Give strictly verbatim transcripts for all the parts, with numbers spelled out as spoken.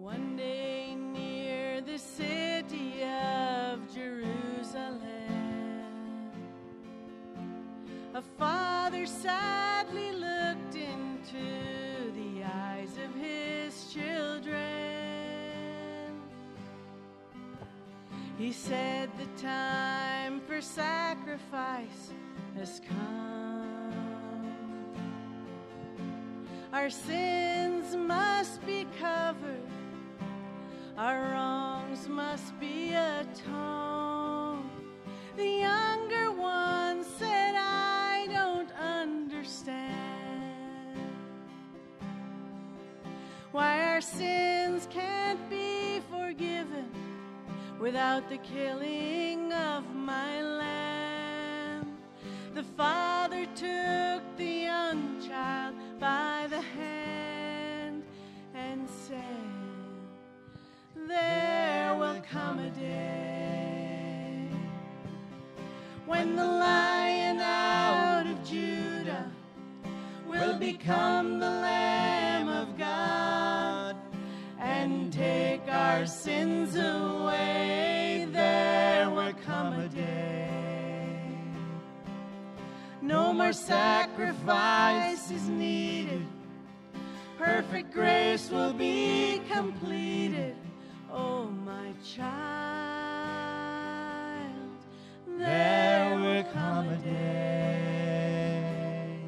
One day near the city of Jerusalem, a father sadly looked into the eyes of his children. He said the time for sacrifice has come. Our sins must be covered, our wrongs must be atoned. The younger one said, I don't understand why our sins can't be forgiven without the killing of my lamb. The father took the young child by the hand and said, there will come a day when the Lion out of Judah will become the Lamb of God and take our sins away. There will come a day. No more sacrifice is needed. Perfect grace will be completed. Oh, my child, there will come a day.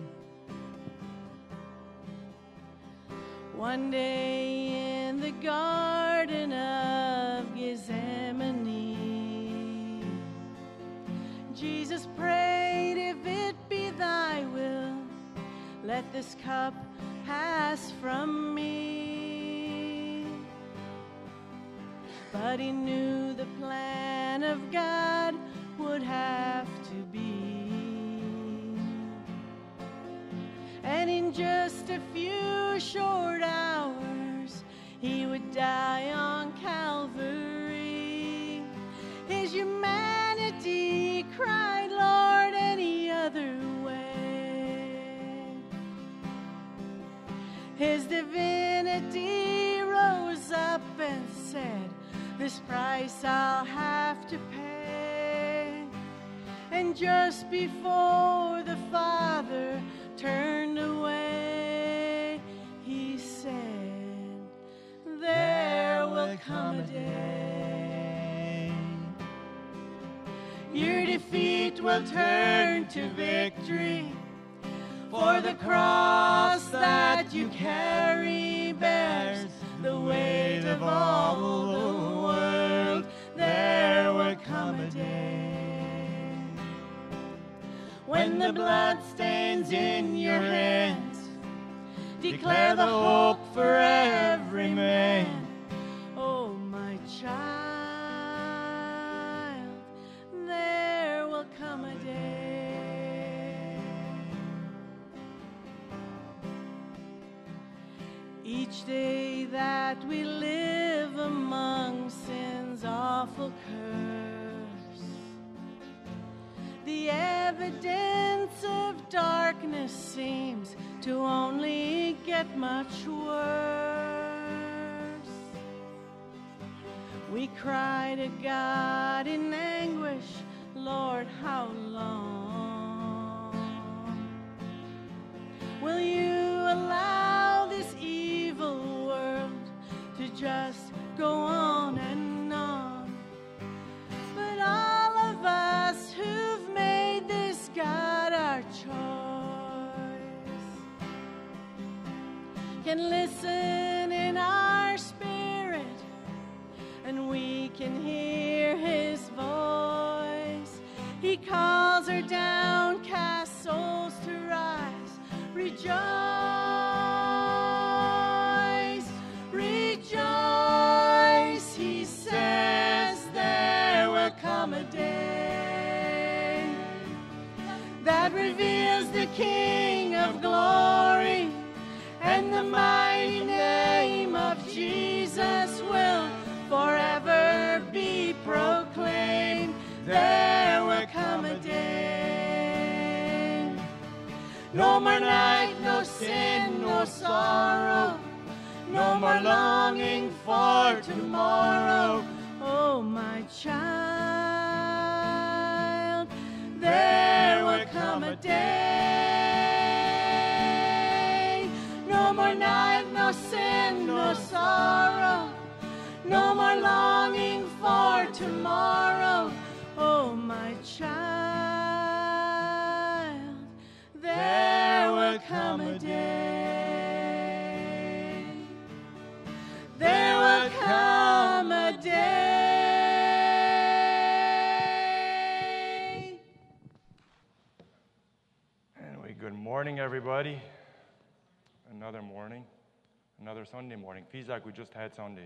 One day in the Garden of Gethsemane, Jesus prayed, if it be thy will, let this cup pass from me. But he knew the plan of God would have to be. And in just a few short hours, he would die on Calvary. His humanity cried, Lord, any other way. His divinity rose up and said, this price I'll have to pay. And just before the Father turned away, he said, there will come a day. Your defeat will turn to victory, for the cross that you carry bears the weight of all the world. There will come a day when the blood stains in your hands declare the hope for every man. Oh, my child, there will come a day. Each day that we live among sin's awful curse, the evidence of darkness seems to only get much worse. We cry to God in anguish, Lord, how long will you allow this evil world to just go on and on? But all of us who've made this God our choice can listen in our spirit, and we can hear his voice. He calls our downcast souls to rise. Rejoice, rejoice, he says, there will come a day that reveals the King of glory, and the mighty name of Jesus will forever be proclaimed. There will come a day. No more night, no sin, no sorrow, no more longing for tomorrow. Oh, my child, there will come a day. No more night, no sin, no sorrow. No more longing for tomorrow. Oh, my child, there will come a day. There will come a day. Anyway, good morning, everybody. Another morning, another Sunday morning. Feels like we just had Sunday.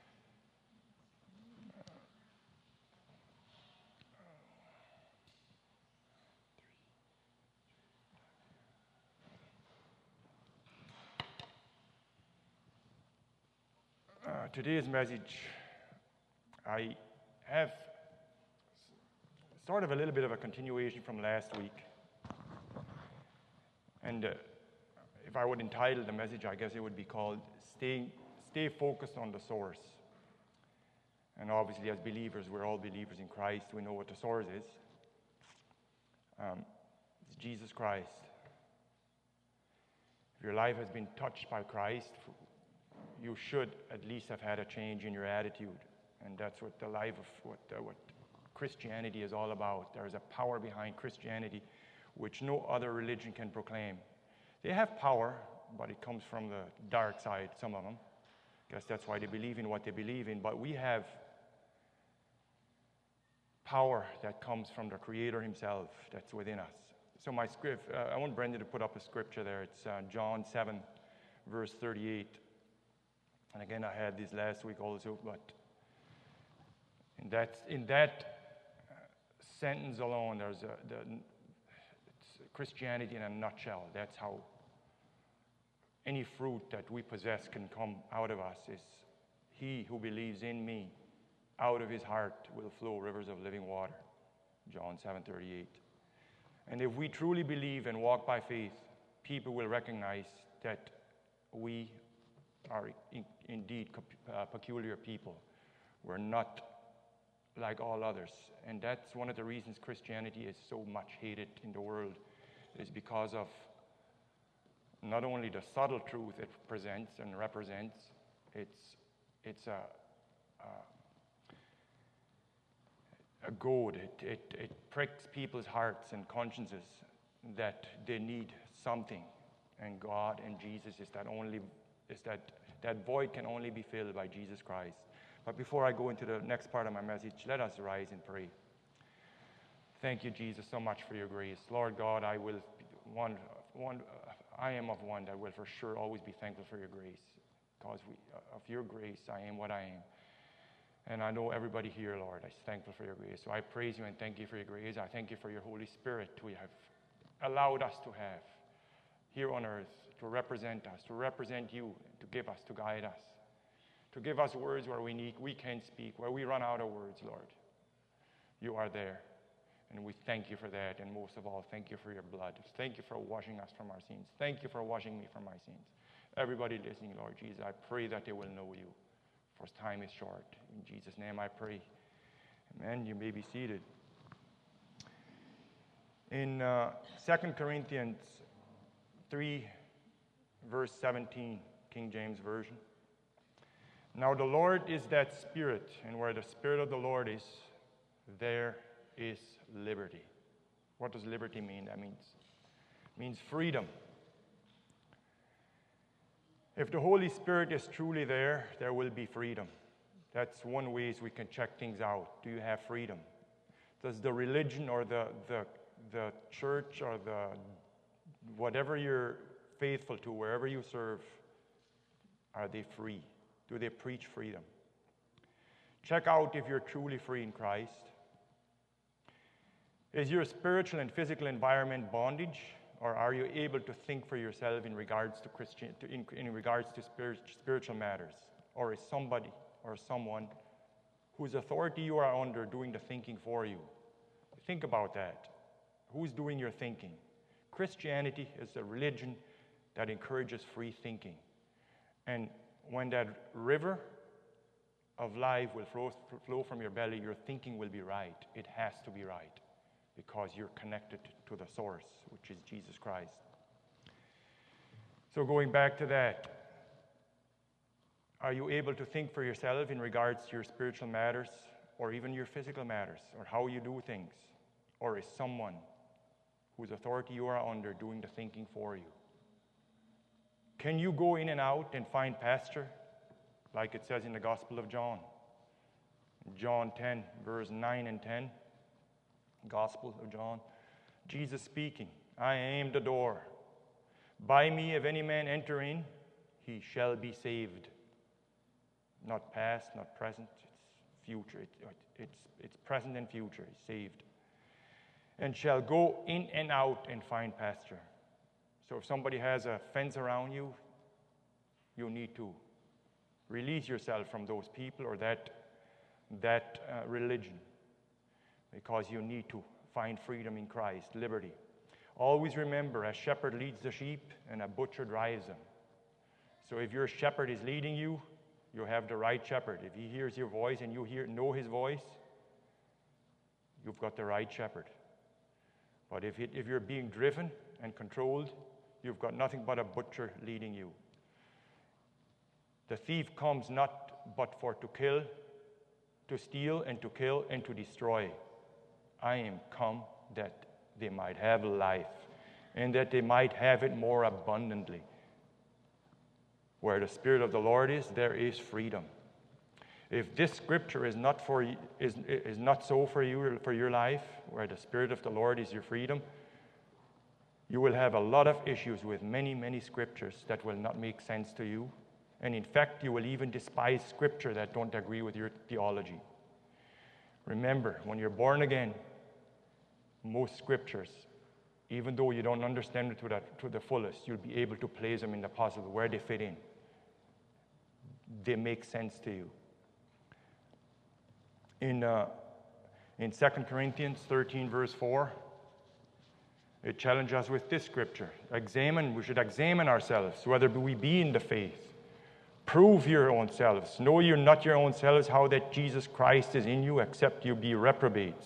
Uh, today's message, I have sort of a little bit of a continuation from last week. And uh, if I would entitle the message, I guess it would be called Stay, Stay Focused on the Source. And obviously, as believers, we're all believers in Christ. We know what the source is. Um, it's Jesus Christ. If your life has been touched by Christ, you should at least have had a change in your attitude. And that's what the life of what, uh, what Christianity is all about. There is a power behind Christianity which no other religion can proclaim. They have power, but it comes from the dark side, some of them. I guess that's why they believe in what they believe in. But we have power that comes from the Creator himself that's within us. So my script, uh, I want Brenda to put up a scripture there. It's uh, John seven, verse thirty-eight. And again, I had this last week also, but in that in that uh, sentence alone, there's a, the, it's Christianity in a nutshell. That's how any fruit that we possess can come out of us. Is he who believes in me, out of his heart will flow rivers of living water. John seven thirty-eight. And if we truly believe and walk by faith, people will recognize that we are in, indeed uh, peculiar people. We're not like all others. And that's one of the reasons Christianity is so much hated in the world, is because of not only the subtle truth it presents and represents, it's, it's a, a, a goad. It, it, it pricks people's hearts and consciences that they need something. And God and Jesus is that only is that that void can only be filled by Jesus Christ. But before I go into the next part of my message, let us rise and pray. Thank you, Jesus, so much for your grace. Lord God, I will one one I am of one that will for sure always be thankful for your grace. Because we, of your grace, I am what I am. And I know everybody here, Lord, is thankful for your grace. So I praise you and thank you for your grace. I thank you for your Holy Spirit we have allowed us to have here on earth, to represent us, to represent you, to give us, to guide us, to give us words where we need, we can't speak, where we run out of words, Lord. You are there, and we thank you for that, and most of all, thank you for your blood. Thank you for washing us from our sins. Thank you for washing me from my sins. Everybody listening, Lord Jesus, I pray that they will know you, for time is short. In Jesus' name I pray. Amen. You may be seated. In uh, Second Corinthians three, verse seventeen, King James Version. Now the Lord is that Spirit, and where the Spirit of the Lord is, there is liberty. What does liberty mean? That means, means freedom. If the Holy Spirit is truly there, there will be freedom. That's one way we can check things out. Do you have freedom? Does the religion or the, the, the church or the whatever you're faithful to, wherever you serve, are they free? Do they preach freedom? Check out if you're truly free in Christ. Is your spiritual and physical environment bondage, or are you able to think for yourself in regards to Christian, to, in, in regards to spirit, spiritual matters? Or is somebody or someone whose authority you are under doing the thinking for you? Think about that. Who's doing your thinking? Christianity is a religion that encourages free thinking. And when that river of life will flow, flow from your belly, your thinking will be right. It has to be right because you're connected to the source, which is Jesus Christ. So going back to that, are you able to think for yourself in regards to your spiritual matters or even your physical matters or how you do things? Or is someone whose authority you are under doing the thinking for you? Can you go in and out and find pasture, like it says in the Gospel of John? John ten, verse nine and ten. Gospel of John. Jesus speaking, I am the door. By me, if any man enter in, he shall be saved. Not past, not present, it's future. It, it's, it's present and future. He's saved. And shall go in and out and find pasture. So if somebody has a fence around you, you need to release yourself from those people or that, that uh, religion, because you need to find freedom in Christ, liberty. Always remember, a shepherd leads the sheep and a butcher drives them. So if your shepherd is leading you, you have the right shepherd. If he hears your voice and you hear know his voice, you've got the right shepherd. But if, it, if you're being driven and controlled, you've got nothing but a butcher leading you. The thief comes not but for to kill, to steal, and to kill, and to destroy. I am come that they might have life, and that they might have it more abundantly. Where the Spirit of the Lord is, there is freedom. If this scripture is not for is is not so for you for your life, where the Spirit of the Lord is your freedom, you will have a lot of issues with many, many scriptures that will not make sense to you. And in fact, you will even despise scripture that don't agree with your theology. Remember, when you're born again, most scriptures, even though you don't understand it to, that, to the fullest, you'll be able to place them in the puzzle where they fit in. They make sense to you. In, uh, in Second Corinthians thirteen, verse four, it challenges us with this scripture. Examine, we should examine ourselves, whether we be in the faith. Prove your own selves. Know you're not your own selves, how that Jesus Christ is in you, except you be reprobates.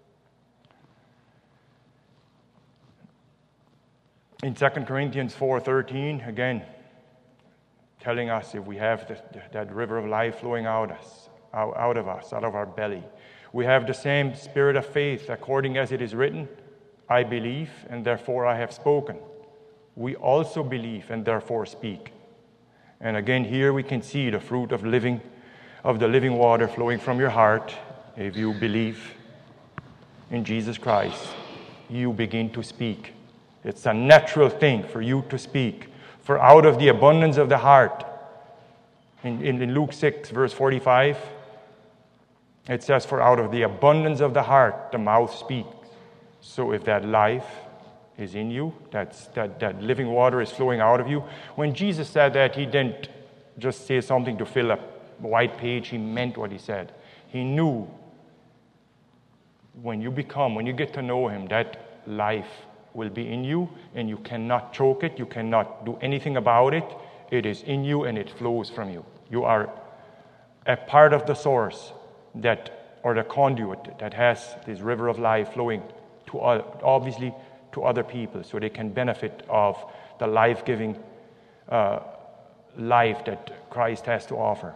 In Second Corinthians four thirteen, again, telling us if we have the, that river of life flowing out us, out, out of us, out of our belly. We have the same spirit of faith, according as it is written, I believe, and therefore I have spoken. We also believe, and therefore speak. And again, here we can see the fruit of living, of the living water flowing from your heart. If you believe in Jesus Christ, you begin to speak. It's a natural thing for you to speak. For out of the abundance of the heart, in, in, in Luke six, verse forty-five, it says, for out of the abundance of the heart, the mouth speaks. So if that life is in you, that's, that, that living water is flowing out of you. When Jesus said that, he didn't just say something to fill a white page. He meant what he said. He knew when you become, when you get to know him, that life will be in you, and you cannot choke it. You cannot do anything about it. It is in you, and it flows from you. You are a part of the source that, or the conduit that has this river of life flowing to, obviously, to other people, so they can benefit of the life-giving uh, life that Christ has to offer.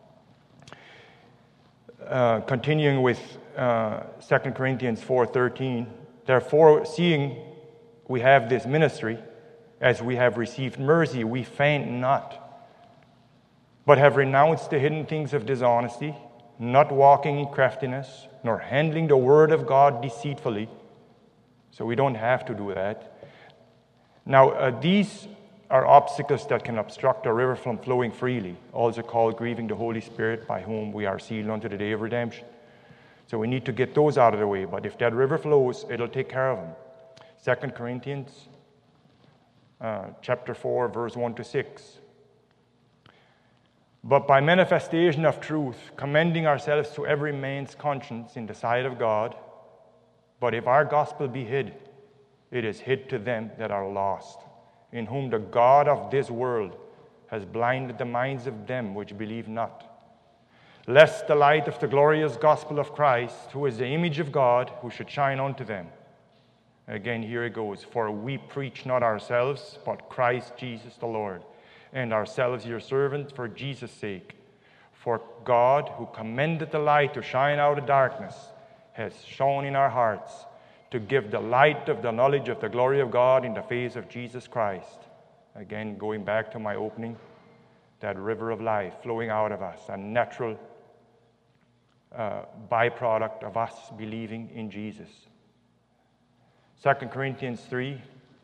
Uh, continuing with uh, Second Corinthians four thirteen, therefore, seeing we have this ministry, as we have received mercy, we faint not, but have renounced the hidden things of dishonesty, not walking in craftiness, nor handling the word of God deceitfully. So we don't have to do that. Now, uh, these are obstacles that can obstruct a river from flowing freely, also called grieving the Holy Spirit, by whom we are sealed unto the day of redemption. So we need to get those out of the way. But if that river flows, it'll take care of them. Second Corinthians uh, chapter four, verse one to six. But by manifestation of truth, commending ourselves to every man's conscience in the sight of God. But if our gospel be hid, it is hid to them that are lost, in whom the God of this world has blinded the minds of them which believe not, lest the light of the glorious gospel of Christ, who is the image of God, who should shine unto them. Again, here it goes. For we preach not ourselves, but Christ Jesus the Lord, and ourselves your servants for Jesus' sake. For God, who commended the light to shine out of darkness, has shone in our hearts to give the light of the knowledge of the glory of God in the face of Jesus Christ. Again, going back to my opening, that river of life flowing out of us, a natural uh, byproduct of us believing in Jesus. Second Corinthians three,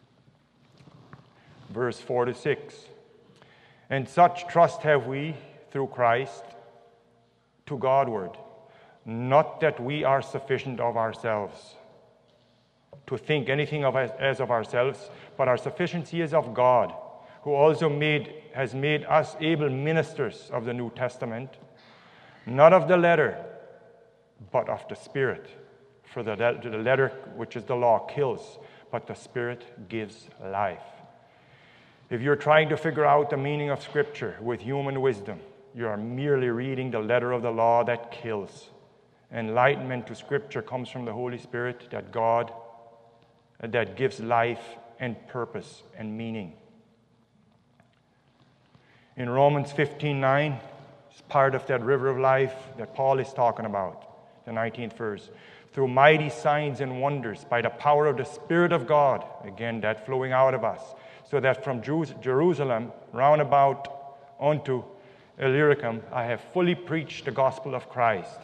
verse four to six. And such trust have we through Christ to Godward, not that we are sufficient of ourselves to think anything of us as of ourselves, but our sufficiency is of God, who also made has made us able ministers of the New Testament, not of the letter, but of the Spirit. For the, the letter, which is the law, kills, but the Spirit gives life. If you're trying to figure out the meaning of Scripture with human wisdom, you are merely reading the letter of the law that kills. Enlightenment to Scripture comes from the Holy Spirit, that God, that gives life and purpose and meaning. In Romans fifteen nine, it's part of that river of life that Paul is talking about, the nineteenth verse. Through mighty signs and wonders, by the power of the Spirit of God, again, that flowing out of us, so that from Jerusalem round about unto Illyricum, I have fully preached the gospel of Christ.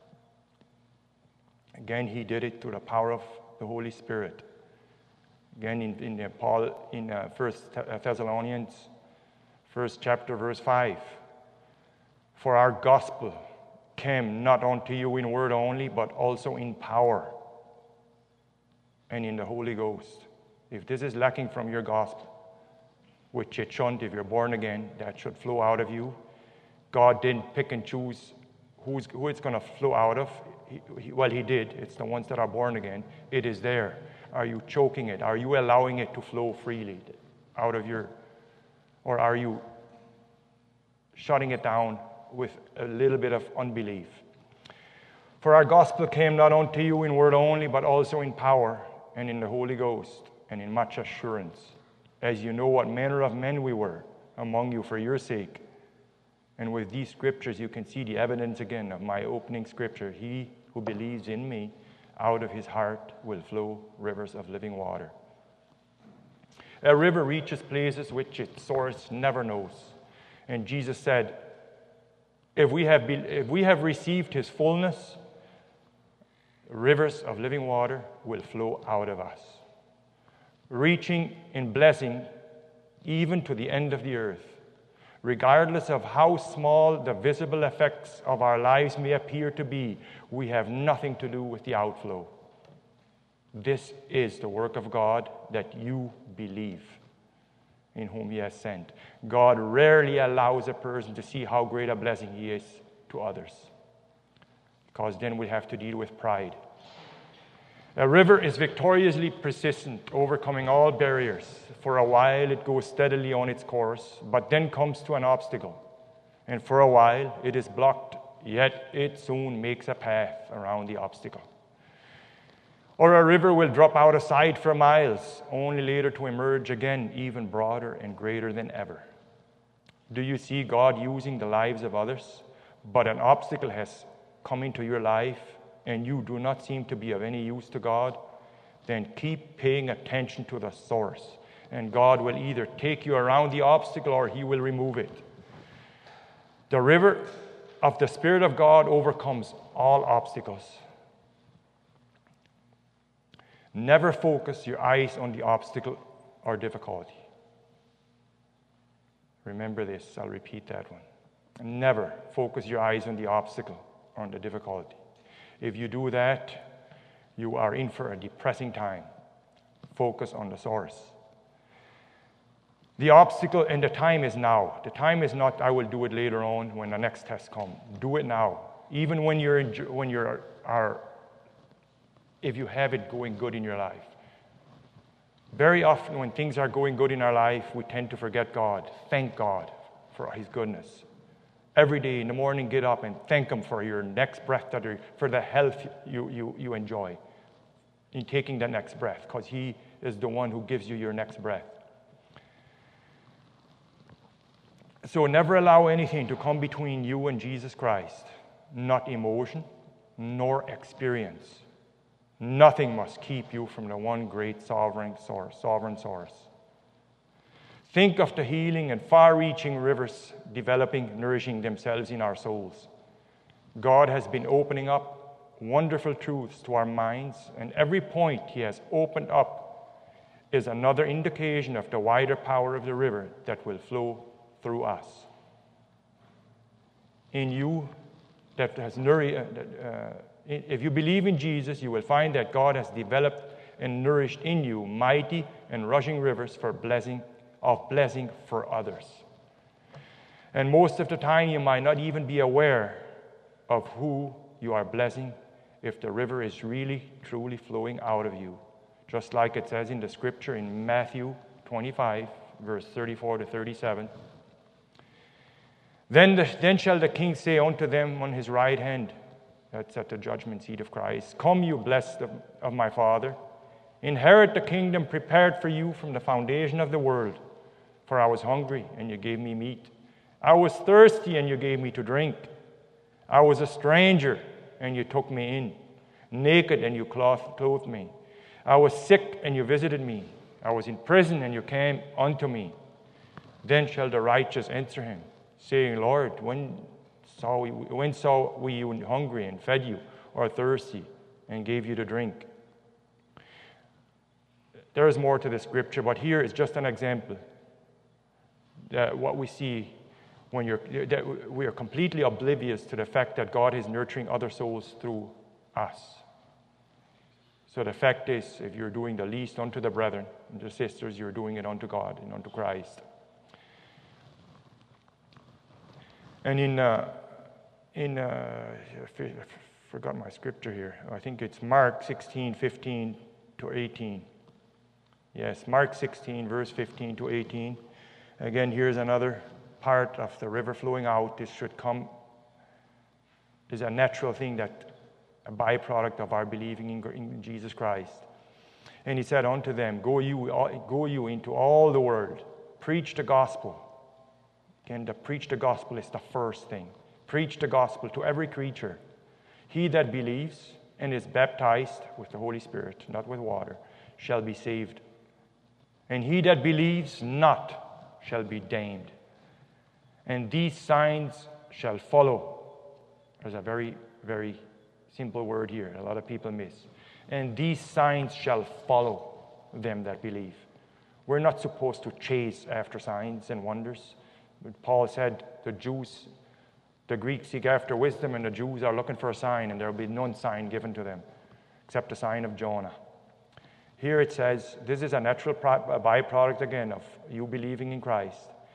Again, he did it through the power of the Holy Spirit. Again, in, in uh, Paul, in uh, First Thessalonians, first chapter, verse five. For our gospel came not unto you in word only, but also in power and in the Holy Ghost. If this is lacking from your gospel, which it shouldn't, if you're born again, that should flow out of you. God didn't pick and choose who's, who it's going to flow out of. He, he, well, he did. It's the ones that are born again. It is there. Are you choking it? Are you allowing it to flow freely out of your, or are you shutting it down with a little bit of unbelief? For our gospel came not unto you in word only, but also in power and in the Holy Ghost and in much assurance, as you know what manner of men we were among you for your sake. And with these scriptures you can see the evidence again of my opening scripture. He who believes in me, out of his heart will flow rivers of living water. A river reaches places which its source never knows. And Jesus said, if we have, be, if we have received his fullness, rivers of living water will flow out of us, reaching in blessing even to the end of the earth. Regardless of how small the visible effects of our lives may appear to be, we have nothing to do with the outflow. This is the work of God, that you believe in whom he has sent. God rarely allows a person to see how great a blessing he is to others, because then we have to deal with pride. A river is victoriously persistent, overcoming all barriers. For a while it goes steadily on its course, but then comes to an obstacle. And for a while it is blocked, yet it soon makes a path around the obstacle. Or a river will drop out of sight for miles, only later to emerge again, even broader and greater than ever. Do you see God using the lives of others, but an obstacle has come into your life, and you do not seem to be of any use to God? Then keep paying attention to the source, and God will either take you around the obstacle or he will remove it. The river of the Spirit of God overcomes all obstacles. Never focus your eyes on the obstacle or difficulty. Remember this, I'll repeat that one. Never focus your eyes on the obstacle or on the difficulty. If you do that, you are in for a depressing time. Focus on the source. The obstacle and the time is now. The time is not, I will do it later on when the next test comes. Do it now. Even when you're, in, when you're, are, if you have it going good in your life. Very often when things are going good in our life, we tend to forget God. Thank God for his goodness. Every day in the morning, get up and thank him for your next breath, that are, for the health you, you, you enjoy in taking the next breath, because he is the one who gives you your next breath. So never allow anything to come between you and Jesus Christ, not emotion, nor experience. Nothing must keep you from the one great sovereign source. Sovereign source. Think of the healing and far-reaching rivers developing, nourishing themselves in our souls. God has been opening up wonderful truths to our minds, and every point he has opened up is another indication of the wider power of the river that will flow through us. In you, that has nourished, uh, if you believe in Jesus, you will find that God has developed and nourished in you mighty and rushing rivers for blessing, of blessing for others. And most of the time, you might not even be aware of who you are blessing if the river is really, truly flowing out of you. Just like it says in the scripture in Matthew twenty-five, verse thirty-four to thirty-seven. Then, the, then shall the king say unto them on his right hand, that's at the judgment seat of Christ, come, you blessed of, of my Father, inherit the kingdom prepared for you from the foundation of the world. For I was hungry, and you gave me meat. I was thirsty, and you gave me to drink. I was a stranger, and you took me in. Naked, and you clothed me. I was sick, and you visited me. I was in prison, and you came unto me. Then shall the righteous answer him, saying, Lord, when saw we, when saw we you hungry and fed you, or thirsty and gave you to drink? There is more to the scripture, but here is just an example. That what we see when you're, that we are completely oblivious to the fact that God is nurturing other souls through us. So the fact is, if you're doing the least unto the brethren and the sisters, you're doing it unto God and unto Christ. And in, uh, in uh, I forgot my scripture here. I think it's Mark sixteen, fifteen to eighteen. Yes, Mark sixteen, verse fifteen to eighteen. Again, here's another part of the river flowing out. This should come, is a natural thing, that a byproduct of our believing in, in Jesus Christ. And he said unto them, Go you, go you into all the world, preach the gospel. Again, the preach the gospel is the first thing. Preach the gospel to every creature. He that believes and is baptized with the Holy Spirit, not with water, shall be saved. And he that believes not shall be damned. And these signs shall follow. There's a very, very simple word here. A lot of people miss. And these signs shall follow them that believe. We're not supposed to chase after signs and wonders. But Paul said the Jews, the Greeks seek after wisdom, and the Jews are looking for a sign, and there will be none sign given to them except the sign of Jonah. Here it says, this is a natural byproduct again of you believing in Christ.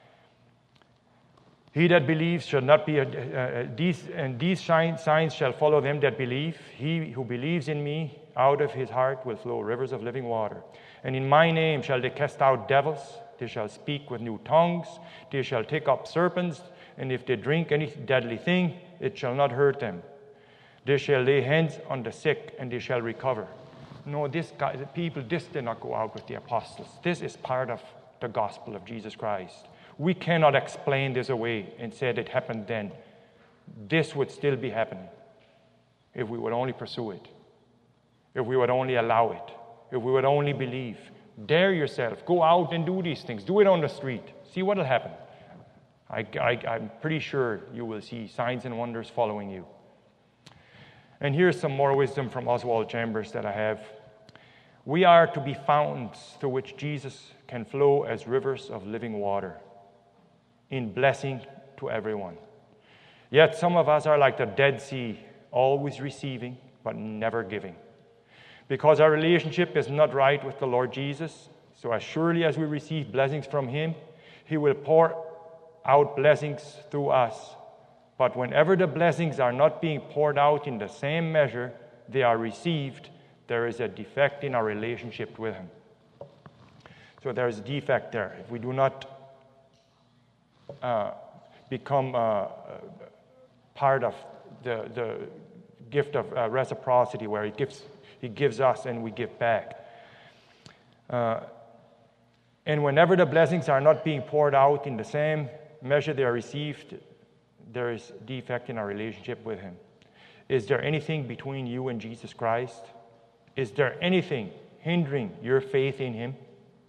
He that believes shall not be, a, uh, these, and these signs shall follow them that believe. He who believes in me, out of his heart will flow rivers of living water. And in my name shall they cast out devils. They shall speak with new tongues. They shall take up serpents. And if they drink any deadly thing, it shall not hurt them. They shall lay hands on the sick, and they shall recover. No, this guy, the people, this did not go out with the apostles. This is part of the gospel of Jesus Christ. We cannot explain this away and say it happened then. This would still be happening if we would only pursue it, if we would only allow it, if we would only believe. Dare yourself. Go out and do these things. Do it on the street. See what will happen. I, I, I'm pretty sure you will see signs and wonders following you. And here's some more wisdom from Oswald Chambers that I have. We are to be fountains through which Jesus can flow as rivers of living water, in blessing to everyone. Yet some of us are like the Dead Sea, always receiving but never giving. Because our relationship is not right with the Lord Jesus, so as surely as we receive blessings from him, he will pour out blessings through us. But whenever the blessings are not being poured out in the same measure they are received, there is a defect in our relationship with him. So there is a defect there. If we do not uh, become uh, part of the, the gift of uh, reciprocity, where he gives, he gives us and we give back. Uh, and whenever the blessings are not being poured out in the same measure they are received, there is defect in our relationship with him. Is there anything between you and Jesus Christ? Is there anything hindering your faith in him?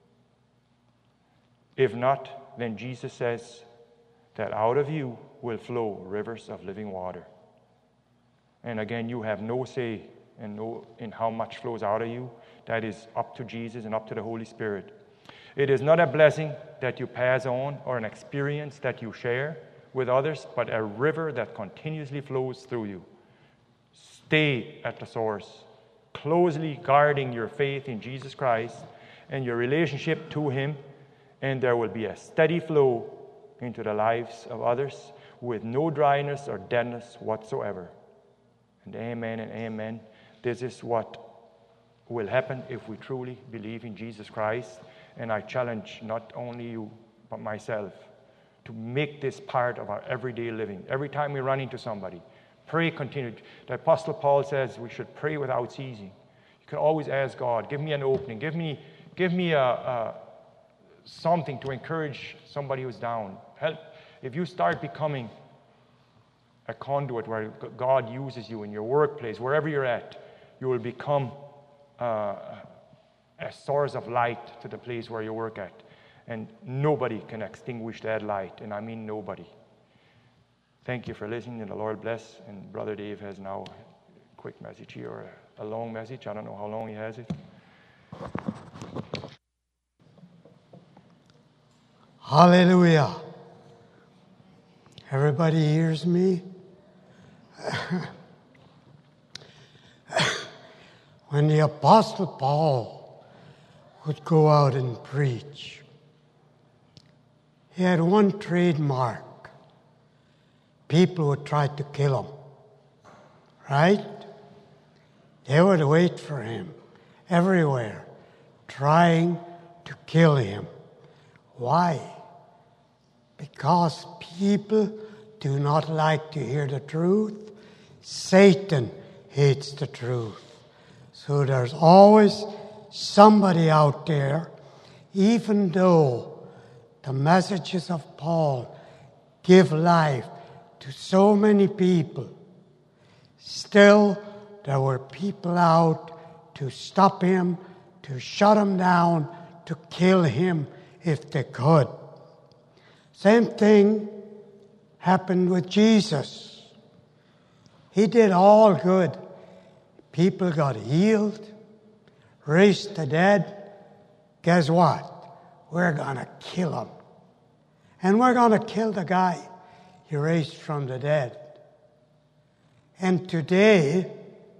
If not, then Jesus says that out of you will flow rivers of living water. And again, you have no say in, no, in how much flows out of you. That is up to Jesus and up to the Holy Spirit. It is not a blessing that you pass on or an experience that you share with others, but a river that continuously flows through you. Stay at the source, closely guarding your faith in Jesus Christ and your relationship to him, and there will be a steady flow into the lives of others with no dryness or deadness whatsoever. And amen and amen. This is what will happen if we truly believe in Jesus Christ. And I challenge not only you, but myself, to make this part of our everyday living. Every time we run into somebody, pray continued. The Apostle Paul says we should pray without ceasing. You can always ask God, give me an opening, give me, give me a, a something to encourage somebody who's down. Help. If you start becoming a conduit where God uses you in your workplace, wherever you're at, you will become uh, a source of light to the place where you work at. And nobody can extinguish that light, and I mean nobody. Thank you for listening, and the Lord bless. And Brother Dave has now a quick message here, or a long message. I don't know how long he has it. Hallelujah. Everybody hears me? When the Apostle Paul would go out and preach, he had one trademark. People would try to kill him. Right? They would wait for him everywhere, trying to kill him. Why? Because people do not like to hear the truth. Satan hates the truth. So there's always somebody out there, even though the messages of Paul give life to so many people, still there were people out to stop him, to shut him down, to kill him if they could. Same thing happened with Jesus. He did all good. People got healed, raised the dead. Guess what? We're going to kill him. And we're going to kill the guy he raised from the dead. And today,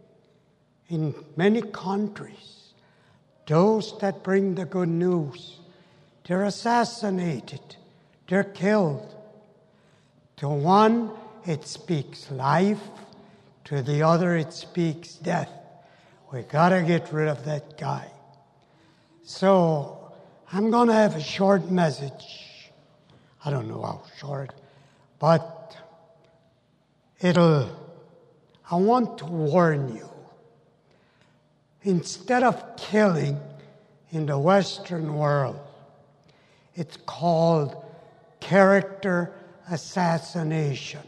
in many countries, those that bring the good news, they're assassinated, they're killed. To one, it speaks life. To the other, it speaks death. We got to get rid of that guy. So, I'm going to have a short message. I don't know how short, but it'll, I want to warn you. Instead of killing in the Western world, it's called character assassination.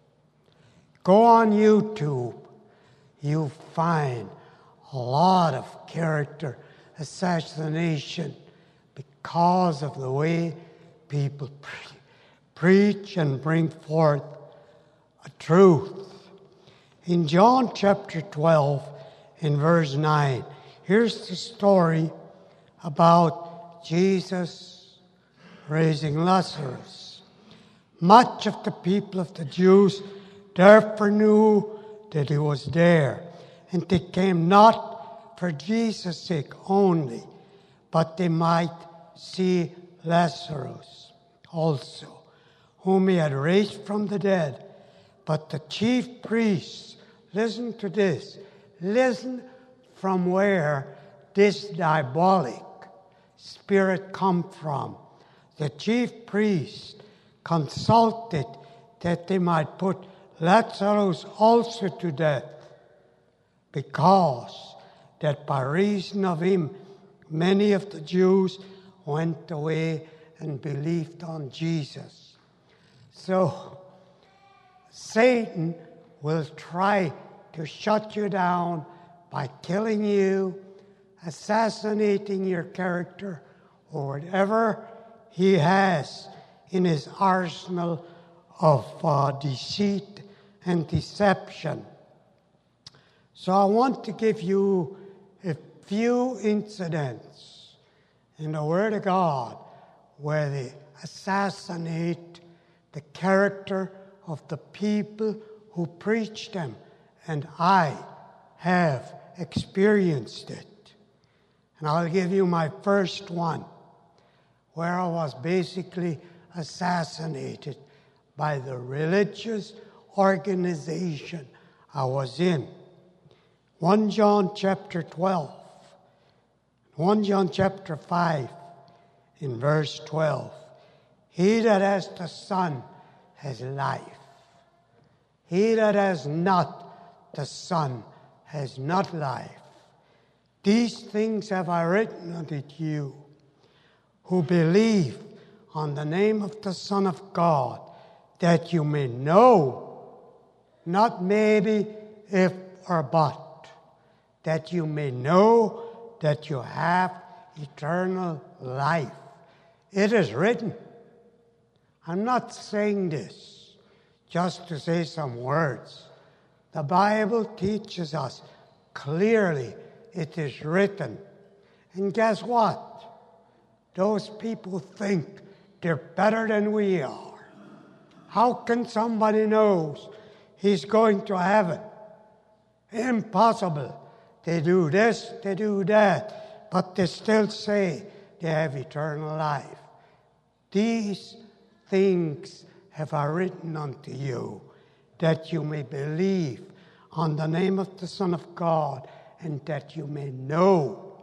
Go on YouTube, you find a lot of character assassination because of the way people pre- preach and bring forth a truth. In John chapter twelve, in verse nine, here's the story about Jesus raising Lazarus. Much of the people of the Jews therefore knew that he was there, and they came not for Jesus' sake only, but they might see Lazarus also, whom he had raised from the dead. But the chief priests, listen to this, listen from where this diabolic spirit come from. The chief priests consulted that they might put Lazarus also to death, because that by reason of him many of the Jews went away and believed on Jesus. So Satan will try to shut you down by killing you, assassinating your character, or whatever he has in his arsenal of uh, deceit and deception. So I want to give you a few incidents in the Word of God where they assassinate the character of the people who preach them, and I have experienced it. And I'll give you my first one, where I was basically assassinated by the religious organization I was in. First John chapter twelve, First John chapter five, in verse twelve. He that has the Son has life. He that has not the Son has not life. These things have I written unto you, who believe on the name of the Son of God, that you may know, not maybe, if, or but, that you may know that you have eternal life. It is written. I'm not saying this just to say some words. The Bible teaches us clearly it is written. And guess what? Those people think they're better than we are. How can somebody knows he's going to heaven? Impossible. They do this, they do that, but they still say they have eternal life. These things have I written unto you, that you may believe on the name of the Son of God, and that you may know.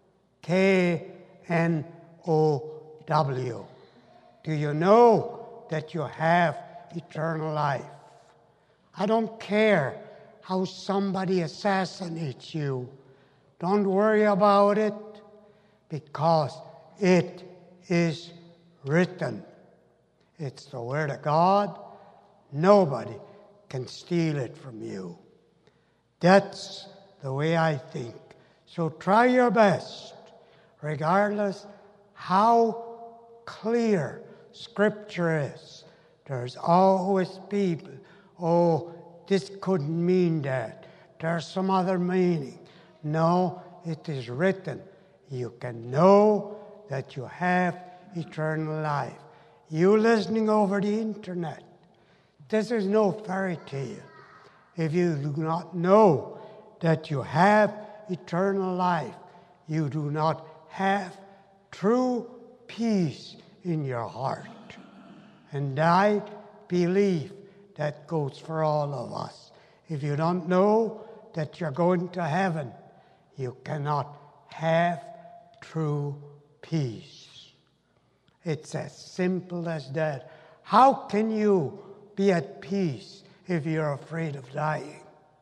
K N O W. Do you know that you have eternal life? I don't care how somebody assassinates you. Don't worry about it, because it is written. It's the Word of God. Nobody can steal it from you. That's the way I think. So try your best, regardless how clear Scripture is. There's always people, oh, this couldn't mean that. There's some other meaning. No, it is written. You can know that you have eternal life. You listening over the internet, this is no fairy tale. If you do not know that you have eternal life, you do not have true peace in your heart. And I believe that goes for all of us. If you don't know that you're going to heaven, you cannot have true peace. It's as simple as that. How can you be at peace if you're afraid of dying?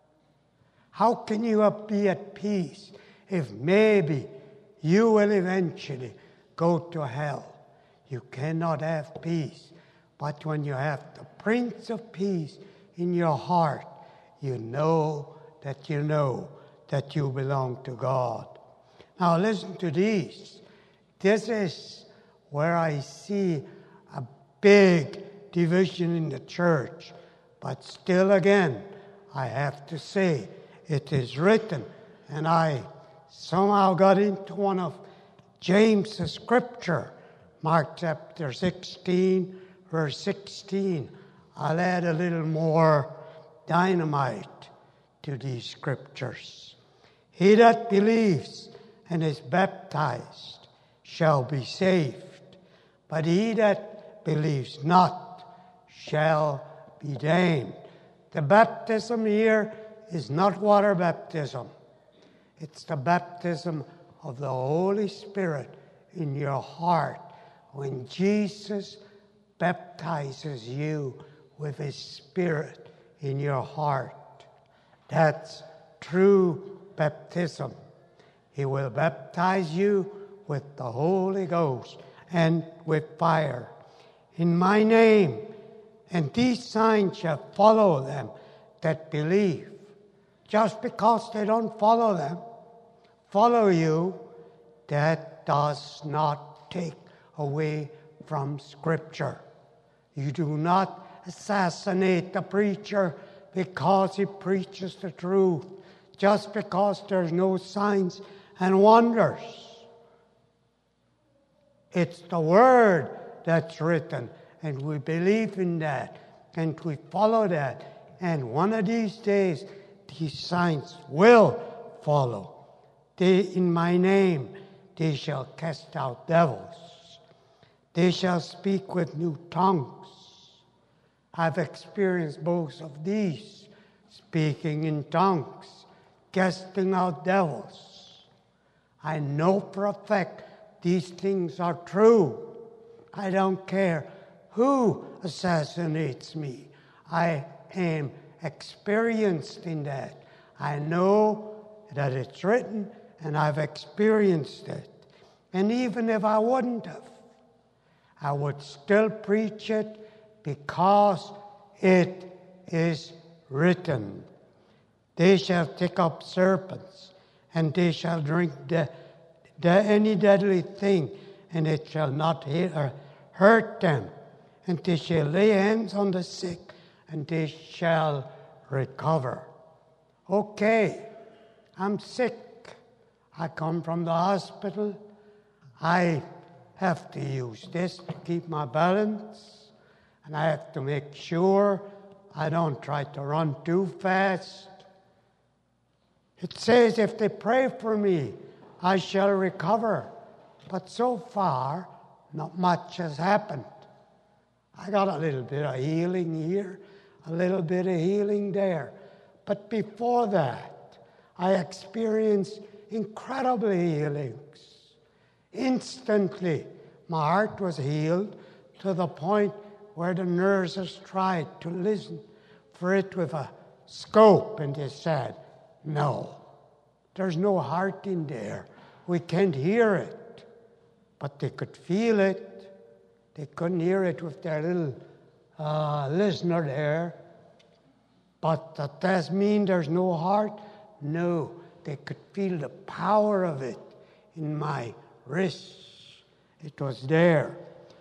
How can you be at peace if maybe you will eventually go to hell? You cannot have peace. But when you have the Prince of Peace in your heart, you know that you know that you belong to God. Now listen to these. This is where I see a big division in the church. But still again, I have to say, it is written. And I somehow got into one of James' scripture, Mark chapter sixteen, verse sixteen. I'll add a little more dynamite to these scriptures. He that believes and is baptized shall be saved, but he that believes not shall be damned. The baptism here is not water baptism. It's the baptism of the Holy Spirit in your heart when Jesus baptizes you with His Spirit in your heart. That's true baptism. He will baptize you with the Holy Ghost and with fire. In my name, and these signs shall follow them that believe. Just because they don't follow them, follow you, that does not take away from Scripture. You do not assassinate the preacher because he preaches the truth, just because there's no signs and wonders. It's the Word that's written, and we believe in that, and we follow that. And one of these days, these signs will follow. They, in my name, they shall cast out devils. They shall speak with new tongues. I've experienced both of these, speaking in tongues, casting out devils. I know for a fact these things are true. I don't care who assassinates me. I am experienced in that. I know that it's written, and I've experienced it. And even if I wouldn't have, I would still preach it because it is written. They shall take up serpents, and they shall drink de- de- any deadly thing, and it shall not hit or hurt them. And they shall lay hands on the sick, and they shall recover. Okay, I'm sick. I come from the hospital. I have to use this to keep my balance, and I have to make sure I don't try to run too fast. It says if they pray for me, I shall recover. But so far, not much has happened. I got a little bit of healing here, a little bit of healing there. But before that, I experienced incredible healings. Instantly, my heart was healed to the point where the nurses tried to listen for it with a scope, and they said, no, there's no heart in there. We can't hear it. But they could feel it. They couldn't hear it with their little uh, listener there. But does that mean there's no heart? No. They could feel the power of it in my wrists. It was there.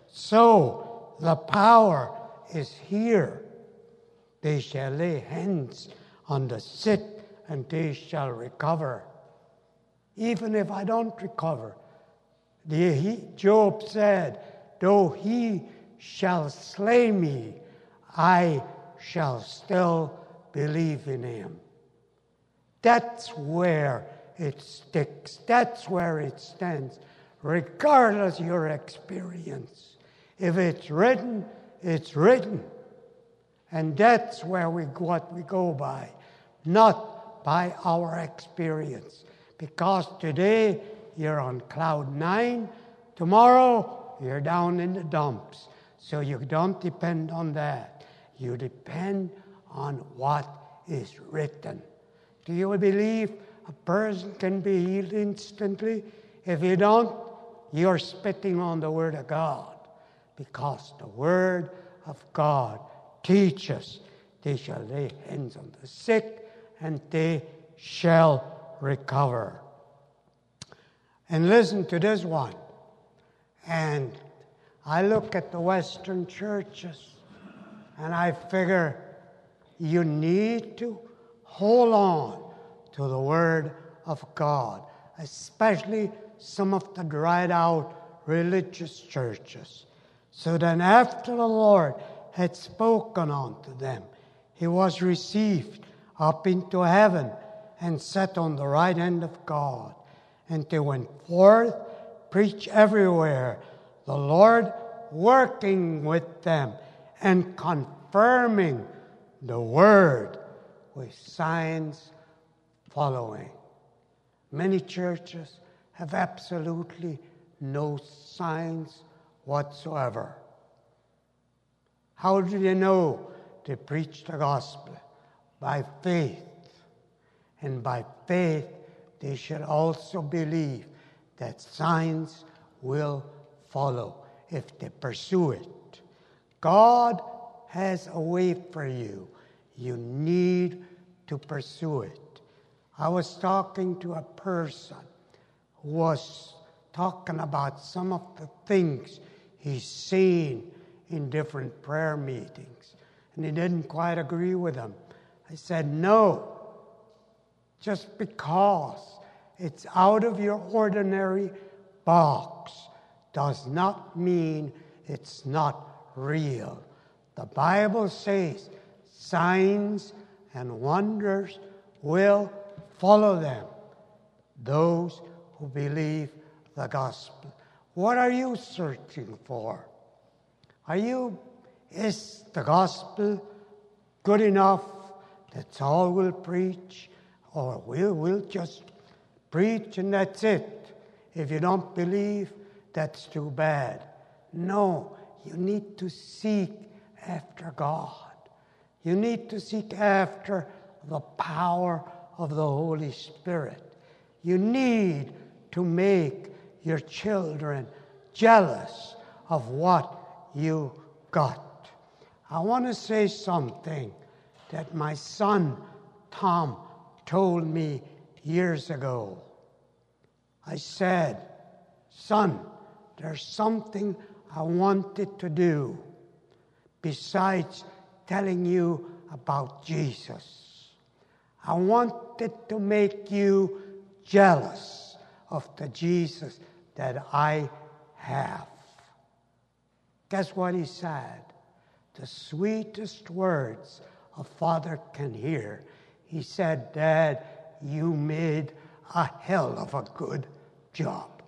So the power is here. They shall lay hands on the sick, and they shall recover. Even if I don't recover, the, he, Job said, though he shall slay me, I shall still believe in him. That's where it sticks. That's where it stands, regardless of your experience. If it's written, it's written. And that's where we what we go by, not by our experience. Because today you're on cloud nine, tomorrow you're down in the dumps. So you don't depend on that. You depend on what is written. Do you believe a person can be healed instantly? If you don't, you're spitting on the Word of God. Because the Word of God teaches, they shall lay hands on the sick, and they shall recover. And listen to this one. And I look at the Western churches, and I figure you need to hold on to the Word of God, especially some of the dried out religious churches. So then after the Lord had spoken unto them, he was received up into heaven and sat on the right hand of God. And they went forth, preach everywhere, the Lord working with them and confirming the word with signs following. Many churches have absolutely no signs whatsoever. How do they know they preach the gospel? By faith. And by faith, they should also believe that signs will follow if they pursue it. God has a way for you. You need to pursue it. I was talking to a person who was talking about some of the things he's seen in different prayer meetings, and he didn't quite agree with them. I said, no, just because it's out of your ordinary box does not mean it's not real. The Bible says signs and wonders will follow them, those who believe the gospel. What are you searching for? Are you, is the gospel good enough? That's all we'll preach? Or we'll, we'll just preach and that's it. If you don't believe, that's too bad. No, you need to seek after God. You need to seek after the power of the Holy Spirit. You need to make your children jealous of what you got. I want to say something that my son Tom told me years ago. I said, son, there's something I wanted to do besides telling you about Jesus. I wanted to make you jealous of the Jesus that I have. Guess what he said? The sweetest words a father can hear. He said, Dad, you made a hell of a good job.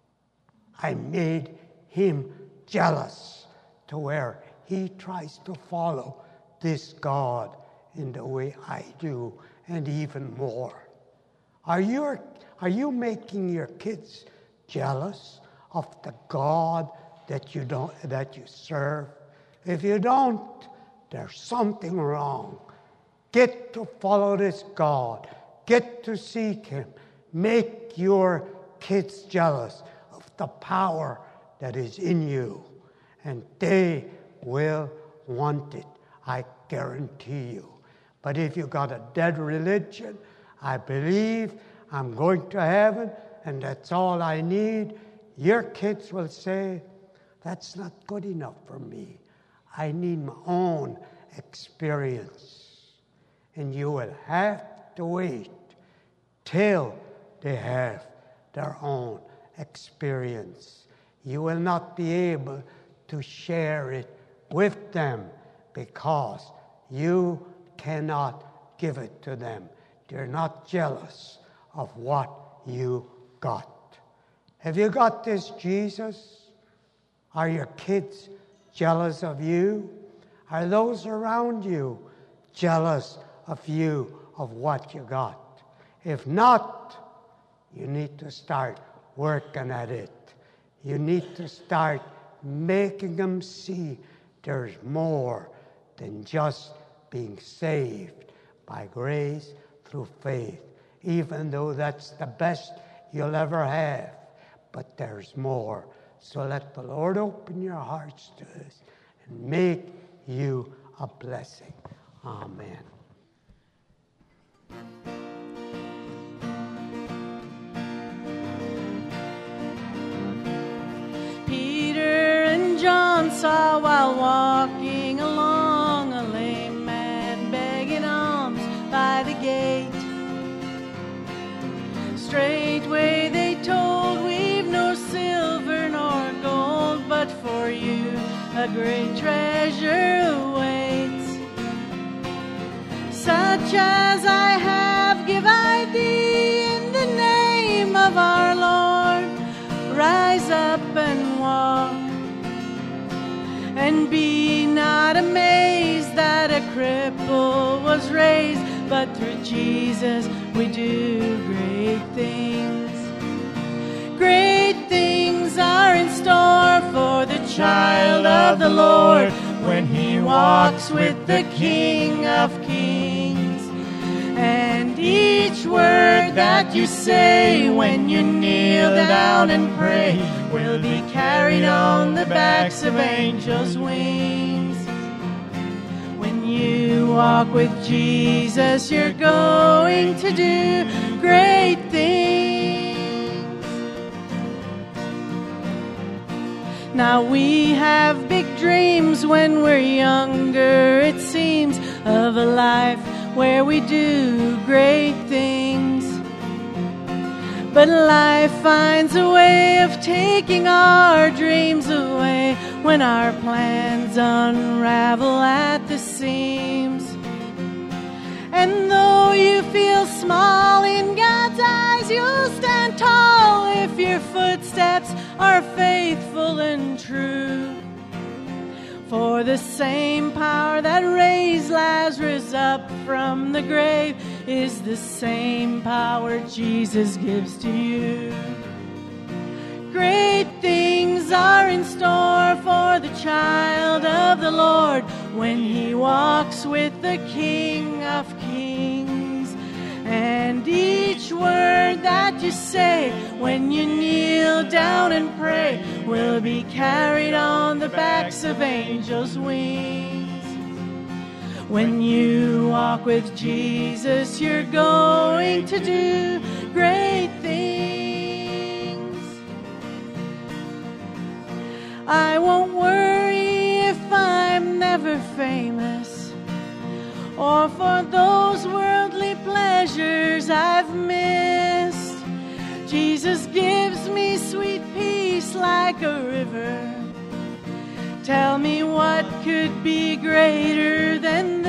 I made him jealous to where he tries to follow this God in the way I do, and even more. Are you, are you making your kids jealous of the God that you don't that you serve? If you don't, there's something wrong. Get to follow this God. Get to seek him. Make your kids jealous of the power that is in you, and they will want it, I guarantee you. But if you got a dead religion, I believe I'm going to heaven and that's all I need, your kids will say, that's not good enough for me. I need my own experience. And you will have to wait till they have their own experience. You will not be able to share it with them because you cannot give it to them. They're not jealous of what you got. Have you got this Jesus? Are your kids jealous of you? Are those around you jealous of you, of what you got? If not, you need to start working at it. You need to start making them see there's more than just being saved by grace through faith, even though that's the best you'll ever have. But there's more. So let the Lord open your hearts to this and make you a blessing. Amen. Peter and John saw while walking along a lame man begging alms by the gate. Straightway they told, we've no silver nor gold, but for you a great treasure awaits. Such as I have give I thee in the name of our Lord. Rise up and walk, and be not amazed that a cripple was raised, but through Jesus we do great things. Great things are in store for the child of the Lord. when he walks with the King of Kings. And each word that you say when you kneel down and pray will be carried on the backs of angels' wings. When you walk with Jesus, you're going to do great things. Now we have big dreams when we're younger, it seems, of a life where we do great things. But life finds a way of taking our dreams away when our plans unravel at the seams. And though you feel small in God's eyes, you'll stand tall if your footsteps are faithful and true. For the same power that raised Lazarus up from the grave is the same power Jesus gives to you. Great things are in store for the child of the Lord when he walks with the King of Kings. And each word that you say when you kneel down and pray will be carried on the backs of angels' wings. When you walk with Jesus, you're going to do great things. I won't worry if I'm never famous, or for those worldly pleasures I've missed. Jesus gives me sweet peace like a river. Tell me what could be greater than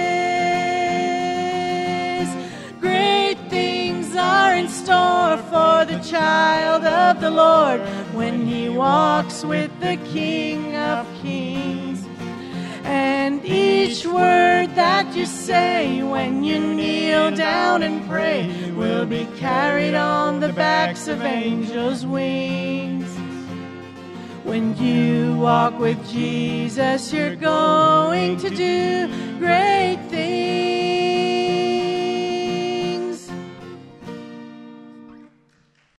this? Great things are in store for the child of the Lord when he walks with the King of Kings. And each word that you say when you kneel down and pray will be carried on the backs of angels' wings. When you walk with Jesus, you're going to do great things.